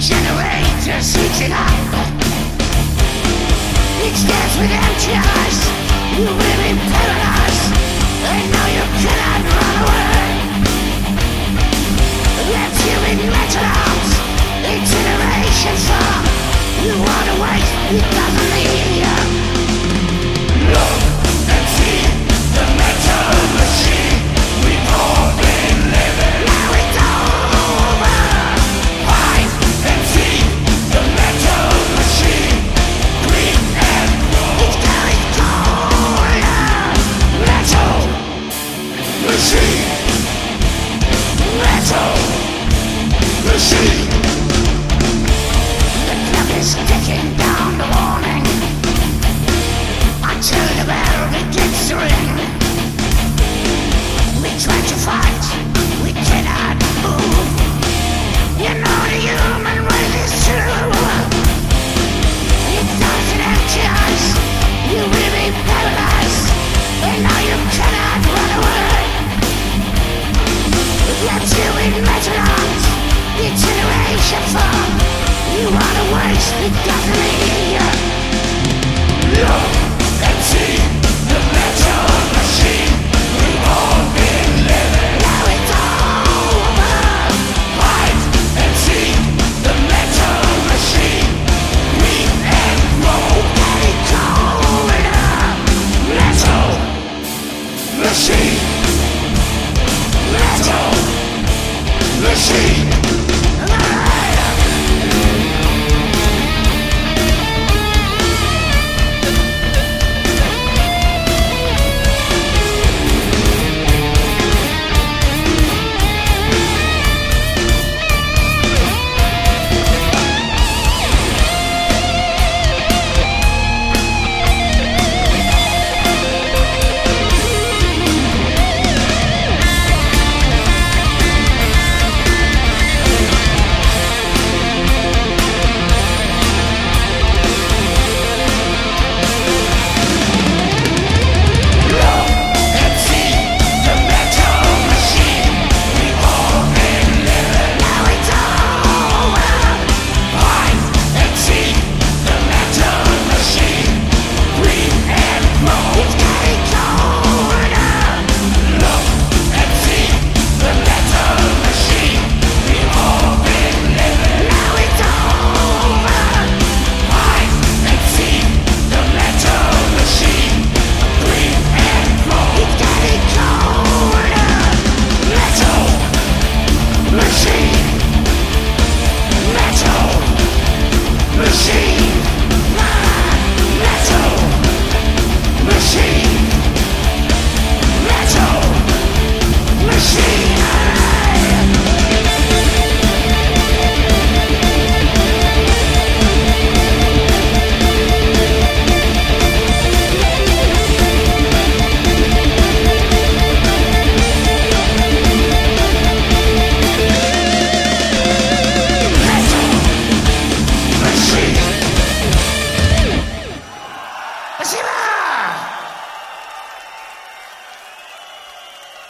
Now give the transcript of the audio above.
Generators heating up. It stares with empty eyes. You live in paradise, and now you cannot run away. Left you in metal arms, incineration farm. You wanna wait, it doesn't leave you. Look and see the metal machine. We've all been living. Now it's over. Fight and see the metal machine. Green and gold. It's going colder. Metal machine. Metal machine. The clock is ticking down the warning until the bell begins to ring. We try to fight, we cannot move. You know the human race is true. It doesn't empty eyes. You will be paralyzed, and now you cannot run away. Left you in metal arms, incineration farm. You wanna waste, it doesn't leave you.